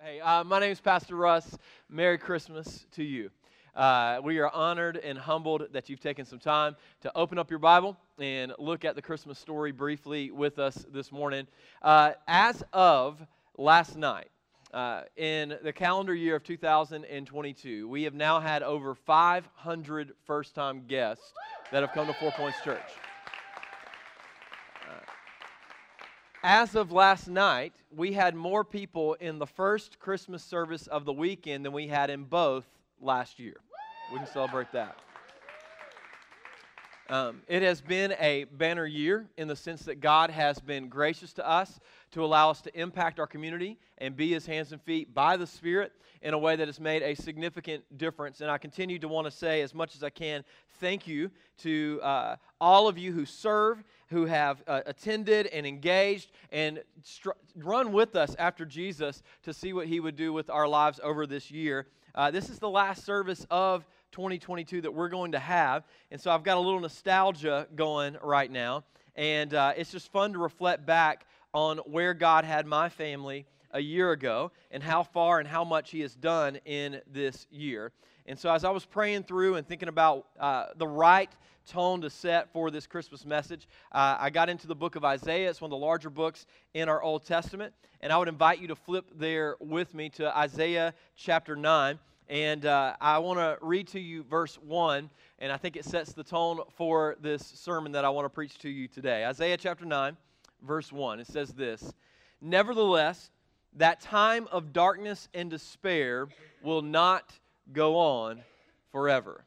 Hey, my name is Pastor Russ. Merry Christmas to you. We are honored and humbled that you've taken some time to open up your Bible and look at the Christmas story briefly with us this morning. As of last night, in the calendar year of 2022, we have now had over 500 first-time guests that have come to Four Points Church. As of last night, we had more people in the first Christmas service of the weekend than we had in both last year. We can celebrate that. It has been a banner year in the sense that God has been gracious to us to allow us to impact our community and be His hands and feet by the Spirit in a way that has made a significant difference. And I continue to want to say, as much as I can, thank you to all of you who serve, who have attended and engaged and run with us after Jesus to see what He would do with our lives over this year. This is the last service of 2022 that we're going to have, and so I've got a little nostalgia going right now, and it's just fun to reflect back on where God had my family a year ago and how far and how much He has done in this year. And so as I was praying through and thinking about the right tone to set for this Christmas message, I got into the book of Isaiah. It's one of the larger books in our Old Testament, and I would invite you to flip there with me to Isaiah chapter 9. And I want to read to you verse 1, and I think it sets the tone for this sermon that I want to preach to you today. Isaiah chapter 9, verse 1, it says this: "Nevertheless, that time of darkness and despair will not go on forever."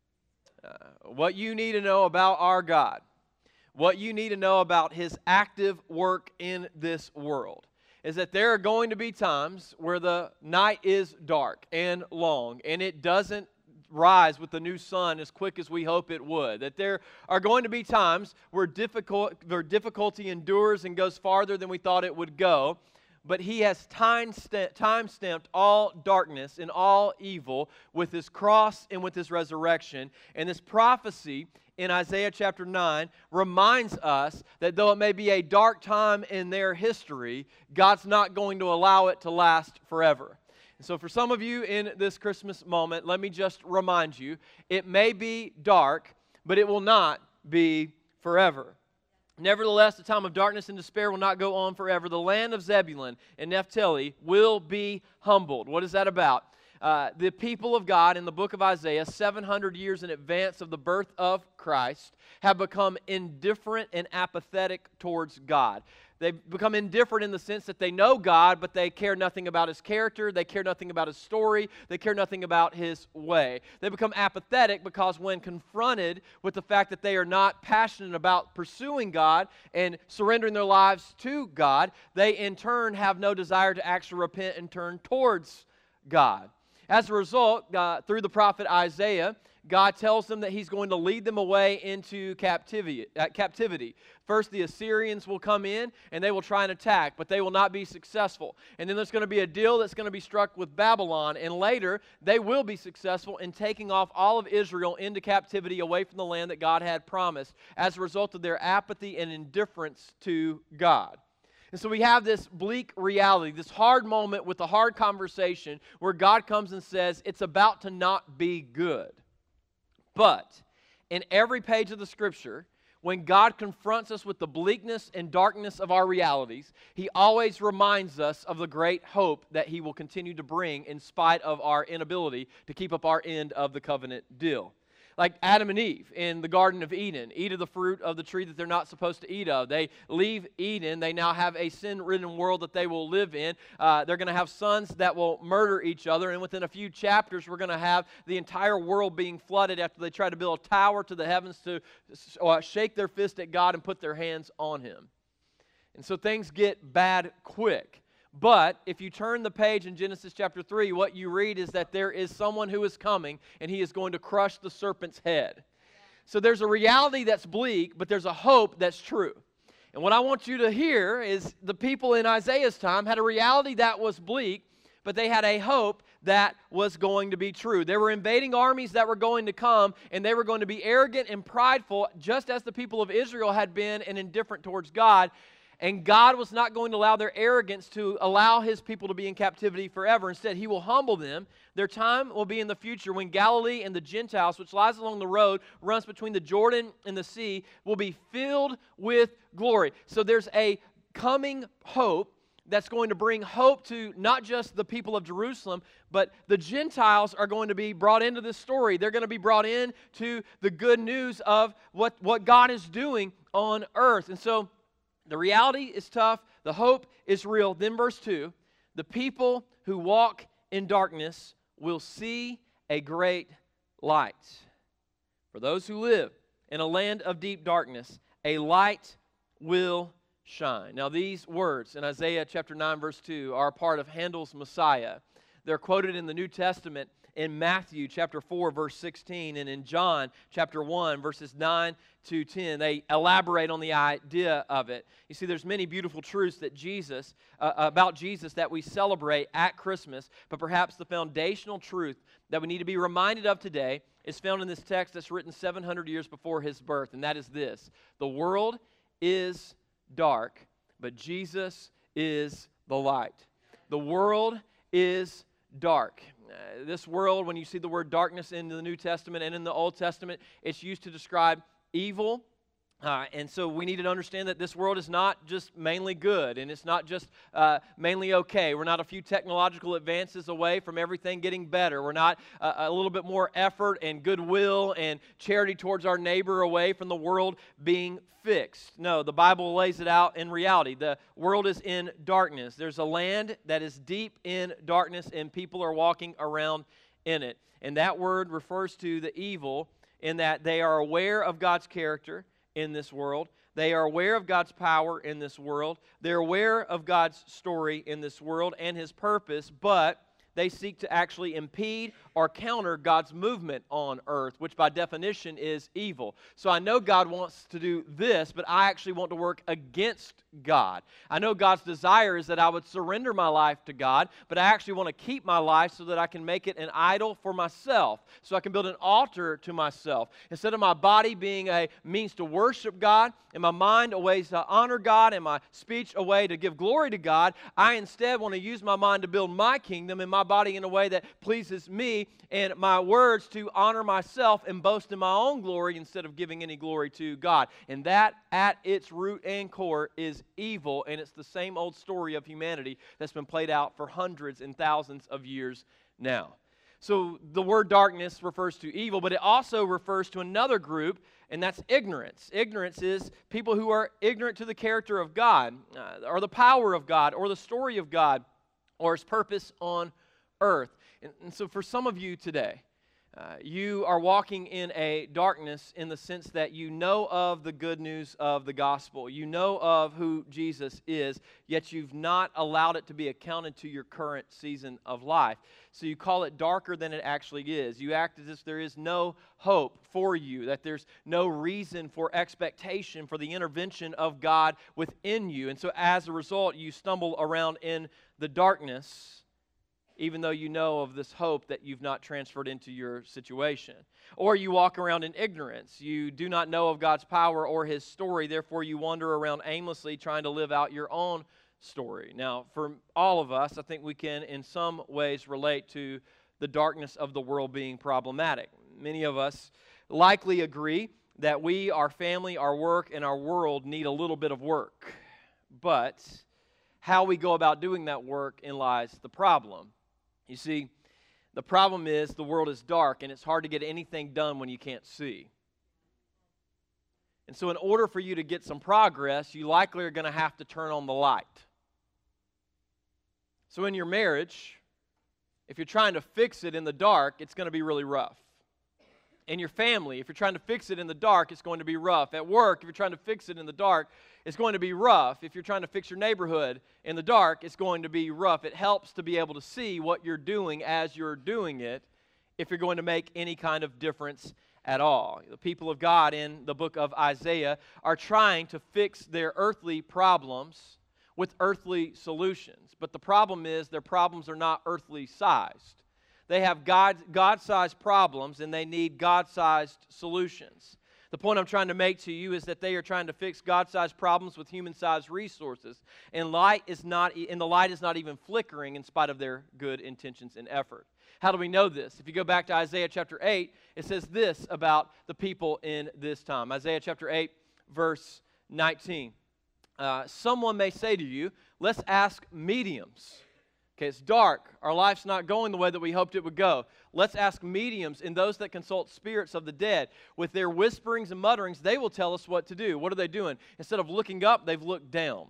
What you need to know about our God, what you need to know about His active work in this world, is that there are going to be times where the night is dark and long, and it doesn't rise with the new sun as quick as we hope it would. That there are going to be times where difficulty endures and goes farther than we thought it would go, but He has time-stamped all darkness and all evil with His cross and with His resurrection. And this prophecy in Isaiah chapter 9 reminds us that though it may be a dark time in their history, God's not going to allow it to last forever. And so for some of you in this Christmas moment, let me just remind you, it may be dark, but it will not be forever. "Nevertheless, the time of darkness and despair will not go on forever. The land of Zebulun and Naphtali will be humbled." What is that about? The people of God in the book of Isaiah, 700 years in advance of the birth of Christ, have become indifferent and apathetic towards God. They've become indifferent in the sense that they know God, but they care nothing about His character, they care nothing about His story, they care nothing about His way. They become apathetic because when confronted with the fact that they are not passionate about pursuing God and surrendering their lives to God, they in turn have no desire to actually repent and turn towards God. As a result, through the prophet Isaiah, God tells them that He's going to lead them away into captivity. First, the Assyrians will come in, and they will try and attack, but they will not be successful. And then there's going to be a deal that's going to be struck with Babylon, and later, they will be successful in taking off all of Israel into captivity away from the land that God had promised as a result of their apathy and indifference to God. And so we have this bleak reality, this hard moment with a hard conversation where God comes and says, it's about to not be good. But in every page of the Scripture, when God confronts us with the bleakness and darkness of our realities, He always reminds us of the great hope that He will continue to bring in spite of our inability to keep up our end of the covenant deal. Like Adam and Eve in the Garden of Eden, eat of the fruit of the tree that they're not supposed to eat of. They leave Eden. They now have a sin-ridden world that they will live in. They're going to have sons that will murder each other. And within a few chapters, we're going to have the entire world being flooded after they try to build a tower to the heavens to shake their fist at God and put their hands on Him. And so things get bad quick. But if you turn the page in Genesis chapter 3, what you read is that there is someone who is coming, and He is going to crush the serpent's head. So there's a reality that's bleak, but there's a hope that's true. And what I want you to hear is the people in Isaiah's time had a reality that was bleak, but they had a hope that was going to be true. There were invading armies that were going to come, and they were going to be arrogant and prideful, just as the people of Israel had been and indifferent towards God. And God was not going to allow their arrogance to allow his people to be in captivity forever. Instead, he will humble them. Their time will be in the future when Galilee and the Gentiles, which lies along the road, runs between the Jordan and the sea, will be filled with glory. So there's a coming hope that's going to bring hope to not just the people of Jerusalem, but the Gentiles are going to be brought into this story. They're going to be brought into the good news of what God is doing on earth. And so the reality is tough. The hope is real. Then verse 2, the people who walk in darkness will see a great light. For those who live in a land of deep darkness, a light will shine. Now these words in Isaiah chapter 9 verse 2 are a part of Handel's Messiah. They're quoted in the New Testament in Matthew chapter 4 verse 16 and in John chapter 1 verses 9 to 10. They elaborate on the idea of it. You see, there's many beautiful truths that about Jesus that we celebrate at Christmas, but perhaps the foundational truth that we need to be reminded of today is found in this text that's written 700 years before his birth, and that is this: the world is dark, but Jesus is the light. The world is dark. This world, when you see the word darkness in the New Testament and in the Old Testament, it's used to describe evil. And so we need to understand that this world is not just mainly good, and it's not just mainly okay. We're not a few technological advances away from everything getting better. We're not a little bit more effort and goodwill and charity towards our neighbor away from the world being fixed. No, the Bible lays it out in reality. The world is in darkness. There's a land that is deep in darkness, and people are walking around in it. And that word refers to the evil in that they are aware of God's character in this world. They are aware of God's power in this world. They're aware of God's story in this world and his purpose, but they seek to actually impede or counter God's movement on earth, which by definition is evil. So I know God wants to do this, but I actually want to work against God. I know God's desire is that I would surrender my life to God, but I actually want to keep my life so that I can make it an idol for myself, so I can build an altar to myself. Instead of my body being a means to worship God, and my mind a way to honor God, and my speech a way to give glory to God, I instead want to use my mind to build my kingdom and my body in a way that pleases me, and my words to honor myself and boast in my own glory instead of giving any glory to God. And that, at its root and core, is evil, and it's the same old story of humanity that's been played out for hundreds and thousands of years now. So the word darkness refers to evil, but it also refers to another group, and that's ignorance. Ignorance is people who are ignorant to the character of God, or the power of God, or the story of God, or his purpose on earth. And so for some of you today, you are walking in a darkness in the sense that you know of the good news of the gospel. You know of who Jesus is, yet you've not allowed it to be accounted to your current season of life. So you call it darker than it actually is. You act as if there is no hope for you, that there's no reason for expectation for the intervention of God within you. And so as a result, you stumble around in the darkness, even though you know of this hope that you've not transferred into your situation. Or you walk around in ignorance. You do not know of God's power or his story, therefore you wander around aimlessly trying to live out your own story. Now, for all of us, I think we can in some ways relate to the darkness of the world being problematic. Many of us likely agree that we, our family, our work, and our world need a little bit of work. But how we go about doing that work in lies the problem. You see, the problem is the world is dark and it's hard to get anything done when you can't see. And so in order for you to get some progress, you likely are going to have to turn on the light. So in your marriage, if you're trying to fix it in the dark, it's going to be really rough. In your family, if you're trying to fix it in the dark, it's going to be rough. At work, if you're trying to fix it in the dark, it's going to be rough. If you're trying to fix your neighborhood in the dark, it's going to be rough. It helps to be able to see what you're doing as you're doing it if you're going to make any kind of difference at all. The people of God in the book of Isaiah are trying to fix their earthly problems with earthly solutions. But the problem is their problems are not earthly sized. They have God-sized problems, and they need God-sized solutions. The point I'm trying to make to you is that they are trying to fix God-sized problems with human-sized resources, and the light is not even flickering in spite of their good intentions and effort. How do we know this? If you go back to Isaiah chapter 8, it says this about the people in this time. Isaiah chapter 8, verse 19. Someone may say to you, let's ask mediums. Okay, it's dark. Our life's not going the way that we hoped it would go. Let's ask mediums and those that consult spirits of the dead. With their whisperings and mutterings, they will tell us what to do. What are they doing? Instead of looking up, they've looked down.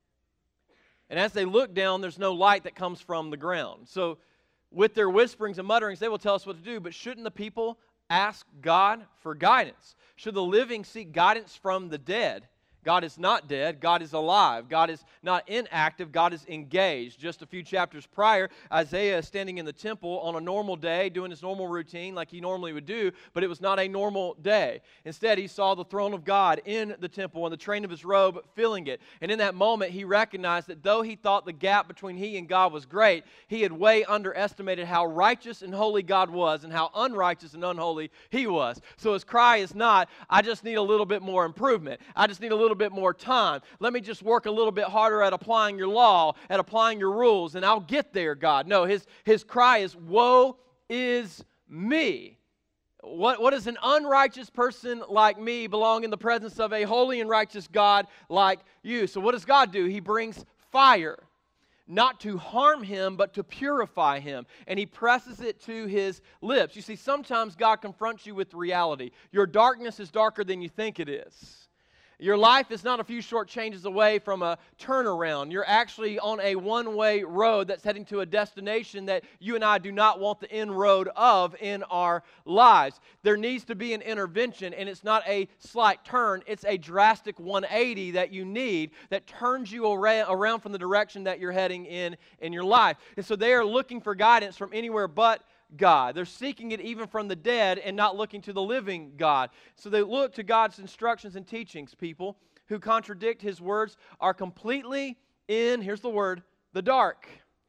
And as they look down, there's no light that comes from the ground. So with their whisperings and mutterings, they will tell us what to do. But shouldn't the people ask God for guidance? Should the living seek guidance from the dead? God is not dead. God is alive. God is not inactive. God is engaged. Just a few chapters prior, Isaiah is standing in the temple on a normal day, doing his normal routine like he normally would do, but it was not a normal day. Instead, he saw the throne of God in the temple and the train of his robe filling it. And in that moment, he recognized that though he thought the gap between he and God was great, he had way underestimated how righteous and holy God was and how unrighteous and unholy he was. So his cry is not, I just need a little bit more improvement. I just need a little bit more time. Let me just work a little bit harder at applying your law, at applying your rules, and I'll get there, God. No, his cry is, woe is me. What does an unrighteous person like me belong in the presence of a holy and righteous God like you? So what does God do? He brings fire, not to harm him, but to purify him. And he presses it to his lips. You see, sometimes God confronts you with reality. Your darkness is darker than you think it is. Your life is not a few short changes away from a turnaround. You're actually on a one-way road that's heading to a destination that you and I do not want the end road of in our lives. There needs to be an intervention, and it's not a slight turn. It's a drastic 180 that you need that turns you around from the direction that you're heading in your life. And so they are looking for guidance from anywhere but God. They're seeking it even from the dead and not looking to the living God. So they look to God's instructions and teachings. People who contradict His words are completely in, here's the word, the dark.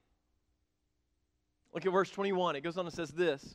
Look at verse 21. It goes on and says this.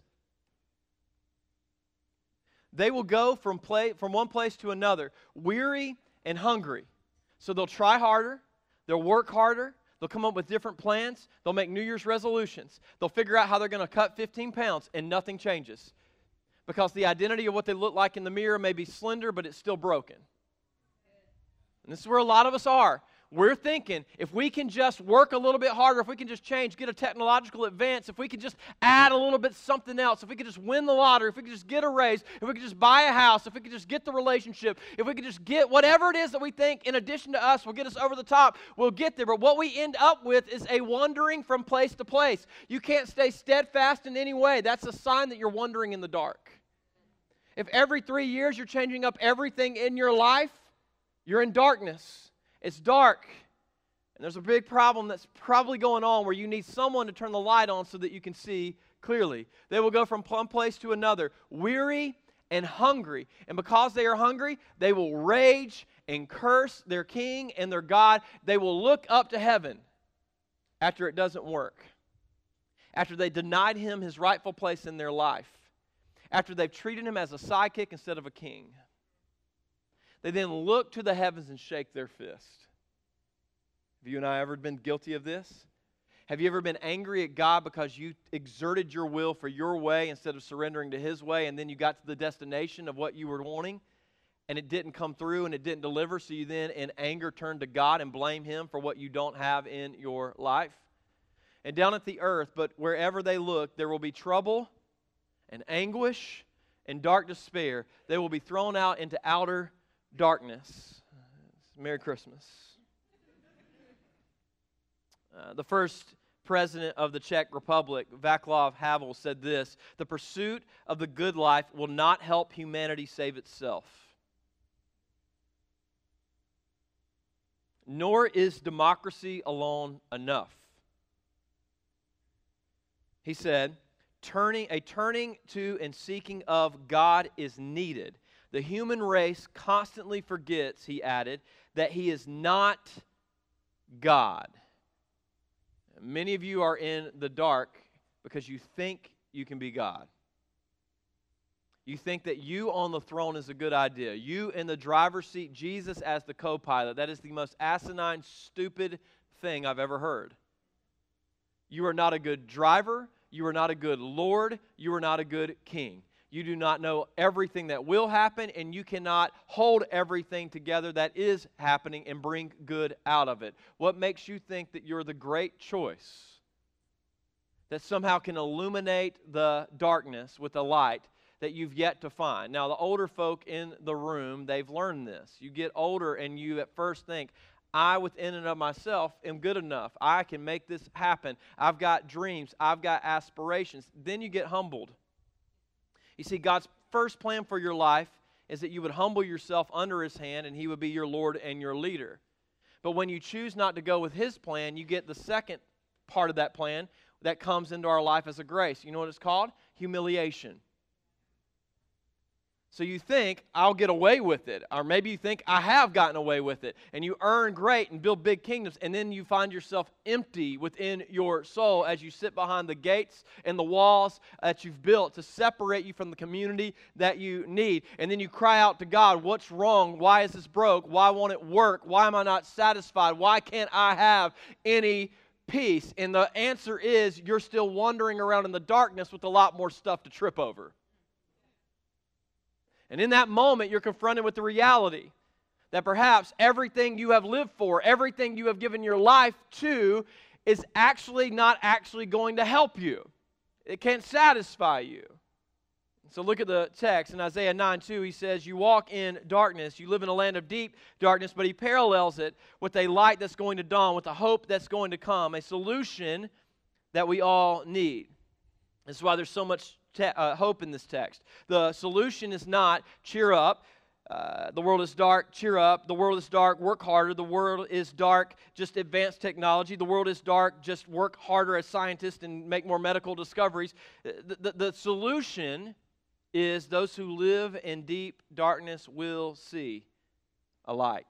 They will go from one place to another, weary and hungry. So they'll try harder, they'll work harder, they'll come up with different plans. They'll make New Year's resolutions. They'll figure out how they're going to cut 15 pounds, and nothing changes. Because the identity of what they look like in the mirror may be slender, but it's still broken. And this is where a lot of us are. We're thinking, if we can just work a little bit harder, if we can just change, get a technological advance, if we can just add a little bit something else, if we could just win the lottery, if we could just get a raise, if we could just buy a house, if we could just get the relationship, if we could just get whatever it is that we think in addition to us will get us over the top, we'll get there. But what we end up with is a wandering from place to place. You can't stay steadfast in any way. That's a sign that you're wandering in the dark. If every 3 years you're changing up everything in your life, you're in darkness. It's dark, and there's a big problem that's probably going on where you need someone to turn the light on so that you can see clearly. They will go from one place to another, weary and hungry. And because they are hungry, they will rage and curse their king and their God. They will look up to heaven after it doesn't work, after they denied him his rightful place in their life, after they've treated him as a sidekick instead of a king. They then look to the heavens and shake their fist. Have you and I ever been guilty of this? Have you ever been angry at God because you exerted your will for your way instead of surrendering to His way, and then you got to the destination of what you were wanting, and it didn't come through and it didn't deliver, so you then in anger turn to God and blame Him for what you don't have in your life? And down at the earth, but wherever they look, there will be trouble and anguish and dark despair. They will be thrown out into outer darkness. Merry Christmas. The first president of the Czech Republic, Václav Havel, said this: "The pursuit of the good life will not help humanity save itself. Nor is democracy alone enough." He said, turning to and seeking of God is needed. The human race constantly forgets, he added, that he is not God. Many of you are in the dark because you think you can be God. You think that you on the throne is a good idea. You in the driver's seat, Jesus as the co-pilot. That is the most asinine, stupid thing I've ever heard. You are not a good driver. You are not a good Lord. You are not a good king. You do not know everything that will happen, and you cannot hold everything together that is happening and bring good out of it. What makes you think that you're the great choice that somehow can illuminate the darkness with a light that you've yet to find? Now, the older folk in the room, they've learned this. You get older and you at first think, I within and of myself am good enough. I can make this happen. I've got dreams. I've got aspirations. Then you get humbled. You see, God's first plan for your life is that you would humble yourself under His hand and He would be your Lord and your leader. But when you choose not to go with His plan, you get the second part of that plan that comes into our life as a grace. You know what it's called? Humiliation. So you think, I'll get away with it. Or maybe you think, I have gotten away with it. And you earn great and build big kingdoms. And then you find yourself empty within your soul as you sit behind the gates and the walls that you've built to separate you from the community that you need. And then you cry out to God, what's wrong? Why is this broke? Why won't it work? Why am I not satisfied? Why can't I have any peace? And the answer is, you're still wandering around in the darkness with a lot more stuff to trip over. And in that moment, you're confronted with the reality that perhaps everything you have lived for, everything you have given your life to, is actually not actually going to help you. It can't satisfy you. So look at the text in Isaiah 9:2. He says, you walk in darkness, you live in a land of deep darkness, but he parallels it with a light that's going to dawn, with a hope that's going to come, a solution that we all need. That's why there's so much hope in this text. The solution is not cheer up. The world is dark, cheer up. The world is dark, work harder. The world is dark, just advance technology. The world is dark, just work harder as scientists and make more medical discoveries. The solution is those who live in deep darkness will see a light.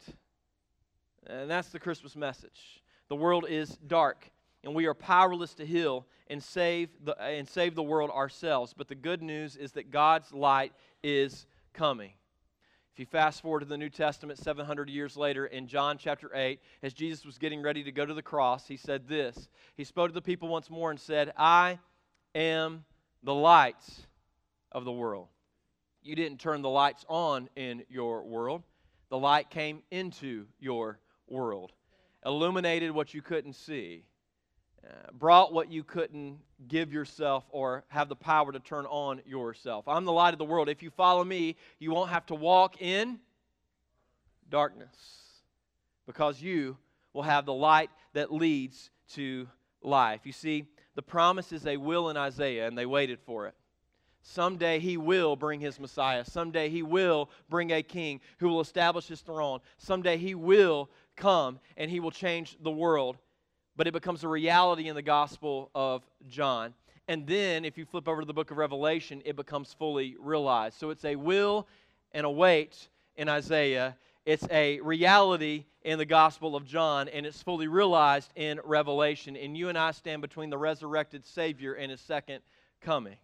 And that's the Christmas message. The world is dark, and we are powerless to heal and save the world ourselves. But the good news is that God's light is coming. If you fast forward to the New Testament 700 years later, in John chapter 8, as Jesus was getting ready to go to the cross, He said this. He spoke to the people once more and said, I am the light of the world. You didn't turn the lights on in your world. The light came into your world, illuminated what you couldn't see, brought what you couldn't give yourself or have the power to turn on yourself. I'm the light of the world. If you follow me, you won't have to walk in darkness, because you will have the light that leads to life. You see, the promise is a will in Isaiah, and they waited for it. Someday He will bring His Messiah. Someday He will bring a king who will establish His throne. Someday He will come and He will change the world. But it becomes a reality in the Gospel of John. And then, if you flip over to the book of Revelation, it becomes fully realized. So it's a will and a wait in Isaiah. It's a reality in the Gospel of John, and it's fully realized in Revelation. And you and I stand between the resurrected Savior and His second coming.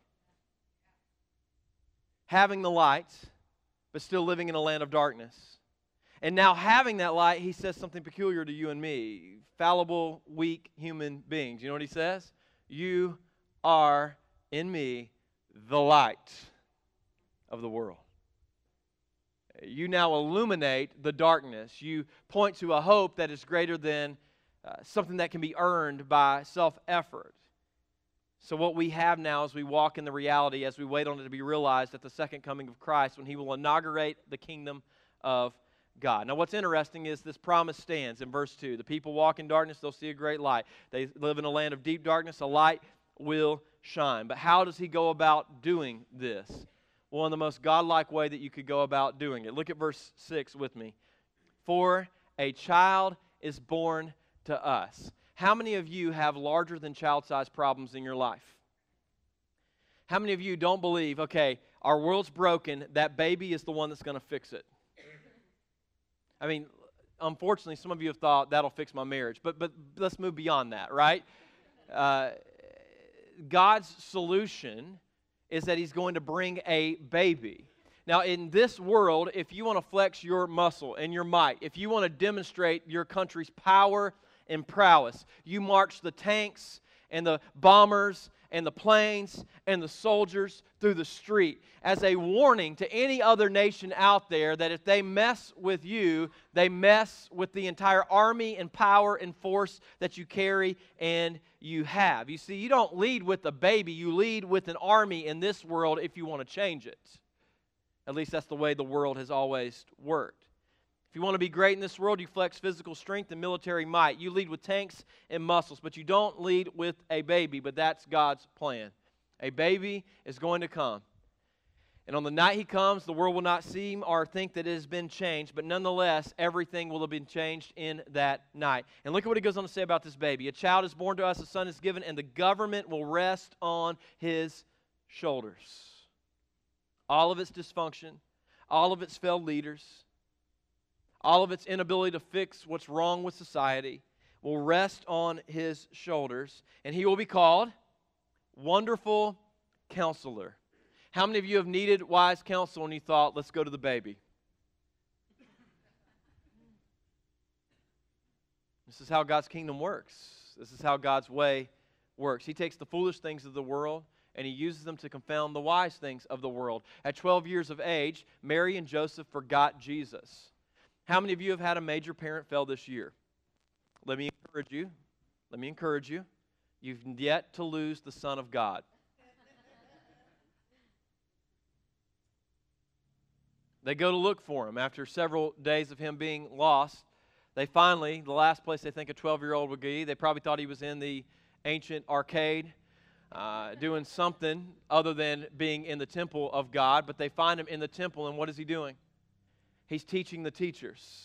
Having the light, but still living in a land of darkness. And now having that light, He says something peculiar to you and me. Fallible, weak human beings. You know what He says? You are in me the light of the world. You now illuminate the darkness. You point to a hope that is greater than something that can be earned by self-effort. So what we have now as we walk in the reality, as we wait on it to be realized at the second coming of Christ, when He will inaugurate the kingdom of God. Now what's interesting is this promise stands in verse 2. The people walk in darkness, they'll see a great light. They live in a land of deep darkness, a light will shine. But how does He go about doing this? Well, in the most godlike way that you could go about doing it. Look at verse 6 with me. For a child is born to us. How many of you have larger than child-sized problems in your life? How many of you don't believe, okay, our world's broken, that baby is the one that's going to fix it? I mean, unfortunately, some of you have thought that'll fix my marriage, but let's move beyond that, right? God's solution is that He's going to bring a baby. Now, in this world, if you want to flex your muscle and your might, if you want to demonstrate your country's power and prowess, you march the tanks and the bombers and the planes and the soldiers through the street as a warning to any other nation out there that if they mess with you, they mess with the entire army and power and force that you carry and you have. You see, you don't lead with a baby, you lead with an army in this world if you want to change it. At least that's the way the world has always worked. If you want to be great in this world, you flex physical strength and military might. You lead with tanks and muscles, but you don't lead with a baby, but that's God's plan. A baby is going to come. And on the night He comes, the world will not seem or think that it has been changed, but nonetheless, everything will have been changed in that night. And look at what He goes on to say about this baby. A child is born to us, a son is given, and the government will rest on His shoulders. All of its dysfunction, all of its failed leaders, all of its inability to fix what's wrong with society will rest on His shoulders, and He will be called Wonderful Counselor. How many of you have needed wise counsel and you thought, let's go to the baby? This is how God's kingdom works. This is how God's way works. He takes the foolish things of the world and He uses them to confound the wise things of the world. At 12 years of age, Mary and Joseph forgot Jesus. How many of you have had a major parent fail this year? Let me encourage you. You've yet to lose the Son of God. They go to look for Him. After several days of Him being lost, they finally, the last place they think a 12-year-old would be, they probably thought He was in the ancient arcade, doing something other than being in the temple of God, but they find Him in the temple, and what is He doing? He's teaching the teachers.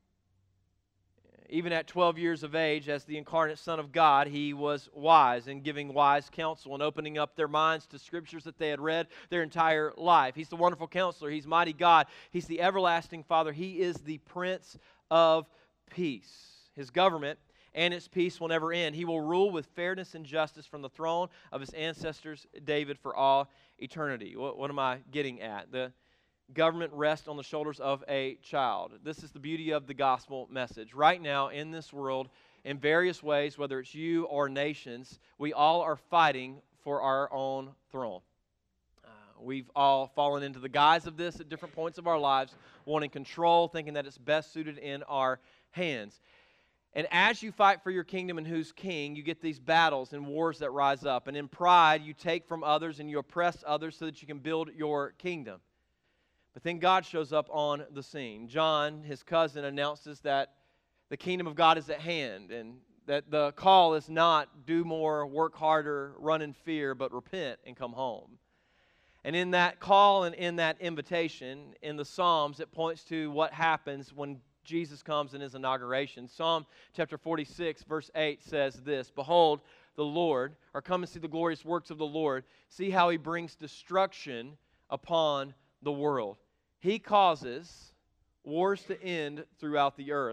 Even at 12 years of age, as the incarnate Son of God, He was wise in giving wise counsel and opening up their minds to scriptures that they had read their entire life. He's the wonderful counselor. He's mighty God. He's the everlasting Father. He is the Prince of Peace. His government and its peace will never end. He will rule with fairness and justice from the throne of His ancestors David for all eternity. What am I getting at? The government rests on the shoulders of a child. This is the beauty of the gospel message. Right now in this world, in various ways, whether it's you or nations, we all are fighting for our own throne. We've all fallen into the guise of this at different points of our lives, wanting control, thinking that it's best suited in our hands. And as you fight for your kingdom and who's king, you get these battles and wars that rise up. And in pride, you take from others and you oppress others so that you can build your kingdom. But then God shows up on the scene. John, his cousin, announces that the kingdom of God is at hand and that the call is not do more, work harder, run in fear, but repent and come home. And in that call and in that invitation, in the Psalms, it points to what happens when Jesus comes in His inauguration. Psalm chapter 46, verse 8 says this, "Behold, the Lord," or come and see the glorious works of the Lord. See how He brings destruction upon the world. He causes wars to end throughout the earth.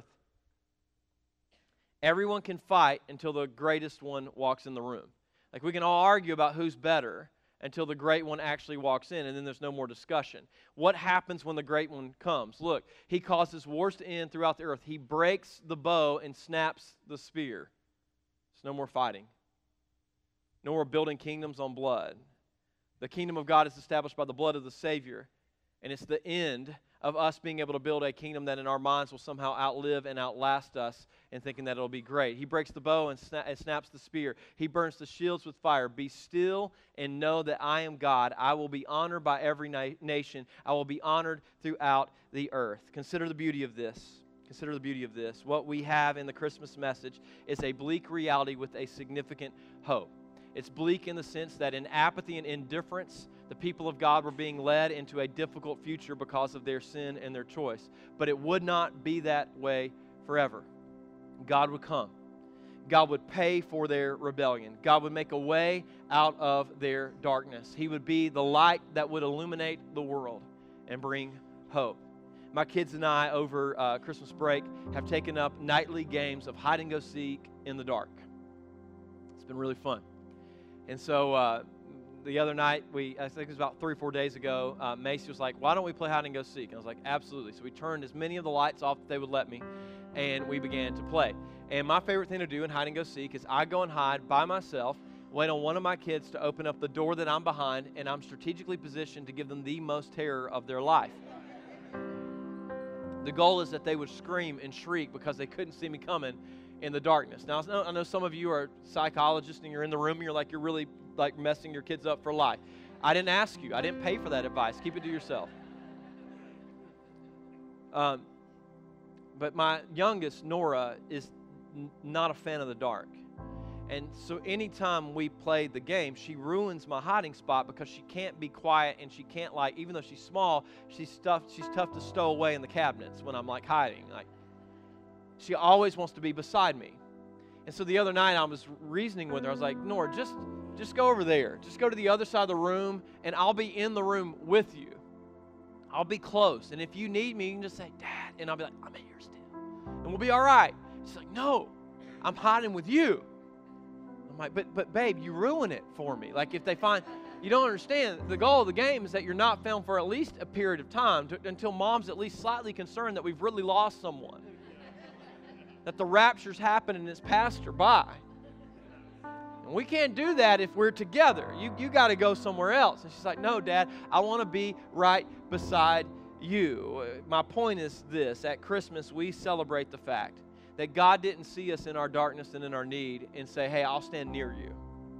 Everyone can fight until the greatest one walks in the room. Like we can all argue about who's better until the great one actually walks in, and then there's no more discussion. What happens when the great one comes? Look, He causes wars to end throughout the earth. He breaks the bow and snaps the spear. There's no more fighting. No more building kingdoms on blood. The kingdom of God is established by the blood of the Savior. And it's the end of us being able to build a kingdom that in our minds will somehow outlive and outlast us and thinking that it'll be great. He breaks the bow and snaps the spear. He burns the shields with fire. Be still and know that I am God. I will be honored by every nation. I will be honored throughout the earth. Consider the beauty of this. Consider the beauty of this. What we have in the Christmas message is a bleak reality with a significant hope. It's bleak in the sense that in apathy and indifference, the people of God were being led into a difficult future because of their sin and their choice. But it would not be that way forever. God would come. God would pay for their rebellion. God would make a way out of their darkness. He would be the light that would illuminate the world and bring hope. My kids and I, over Christmas break, have taken up nightly games of hide and go seek in the dark. It's been really fun. And so the other night, I think it was about 3 or 4 days ago, Macy was like, why don't we play hide and go seek? And I was like, absolutely. So we turned as many of the lights off that they would let me, and we began to play. And my favorite thing to do in hide and go seek is I go and hide by myself, wait on one of my kids to open up the door that I'm behind, and I'm strategically positioned to give them the most terror of their life. The goal is that they would scream and shriek because they couldn't see me coming in the darkness. Now, I know some of you are psychologists and you're in the room and you're really messing your kids up for life. I didn't ask you. I didn't pay for that advice. Keep it to yourself. But my youngest, Nora, is not a fan of the dark. And so anytime we play the game, she ruins my hiding spot because she can't be quiet and she can't, even though she's small, she's tough to stow away in the cabinets when I'm hiding. She always wants to be beside me. And so the other night I was reasoning with her. I was like, Nora, just go over there. Just go to the other side of the room, and I'll be in the room with you. I'll be close. And if you need me, you can just say, Dad. And I'll be like, I'm here still. And we'll be all right. She's like, no, I'm hiding with you. I'm like, but babe, you ruin it for me. If they find, you don't understand, the goal of the game is that you're not found for at least a period of time until mom's at least slightly concerned that we've really lost someone. That the rapture's happened and it's passed her by. And we can't do that if we're together. You got to go somewhere else. And she's like, no, Dad, I want to be right beside you. My point is this. At Christmas, we celebrate the fact that God didn't see us in our darkness and in our need and say, hey, I'll stand near you.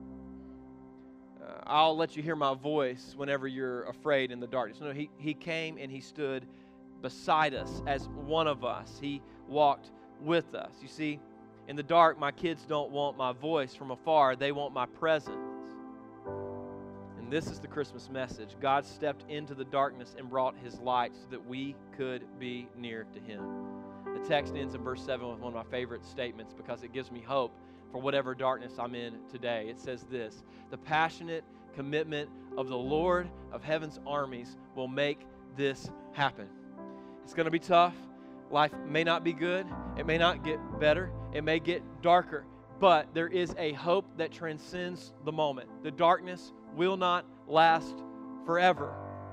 I'll let you hear my voice whenever you're afraid in the darkness. No, he came and he stood beside us as one of us. He walked with us. You see, in the dark, my kids don't want my voice from afar. They want my presence. And this is the Christmas message. God stepped into the darkness and brought his light so that we could be near to him. The text ends in verse 7 with one of my favorite statements because it gives me hope for whatever darkness I'm in today. It says this: the passionate commitment of the Lord of heaven's armies will make this happen. It's going to be tough. Life may not be good. It may not get better. It may get darker. But there is a hope that transcends the moment. The darkness will not last forever.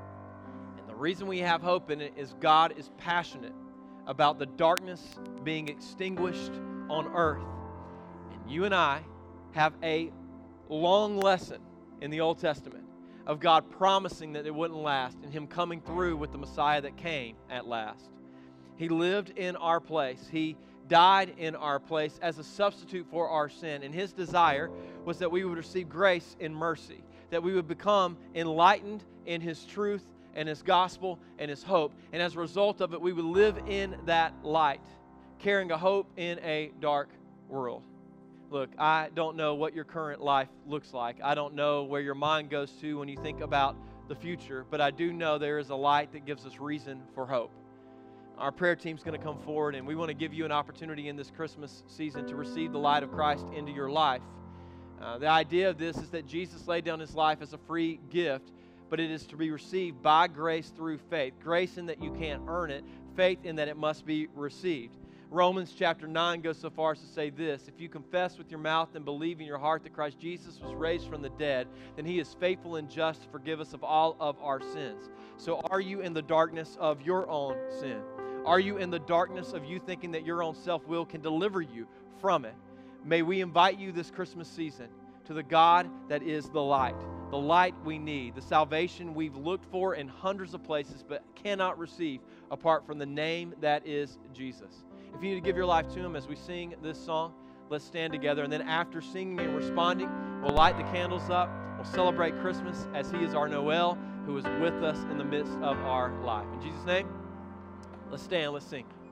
And the reason we have hope in it is God is passionate about the darkness being extinguished on earth. And you and I have a long lesson in the Old Testament of God promising that it wouldn't last and him coming through with the Messiah that came at last. He lived in our place. He died in our place as a substitute for our sin. And his desire was that we would receive grace and mercy, that we would become enlightened in his truth and his gospel and his hope. And as a result of it, we would live in that light, carrying a hope in a dark world. Look, I don't know what your current life looks like. I don't know where your mind goes to when you think about the future, but I do know there is a light that gives us reason for hope. Our prayer team's going to come forward, and we want to give you an opportunity in this Christmas season to receive the light of Christ into your life. The idea of this is that Jesus laid down his life as a free gift, but it is to be received by grace through faith. Grace in that you can't earn it, faith in that it must be received. Romans chapter 9 goes so far as to say this: if you confess with your mouth and believe in your heart that Christ Jesus was raised from the dead, then he is faithful and just to forgive us of all of our sins. So are you in the darkness of your own sin? Are you in the darkness of you thinking that your own self-will can deliver you from it? May we invite you this Christmas season to the God that is the light we need, the salvation we've looked for in hundreds of places but cannot receive apart from the name that is Jesus. If you need to give your life to him as we sing this song, let's stand together. And then after singing and responding, we'll light the candles up. We'll celebrate Christmas as he is our Noel, who is with us in the midst of our life. In Jesus' name, let's stand, let's sing.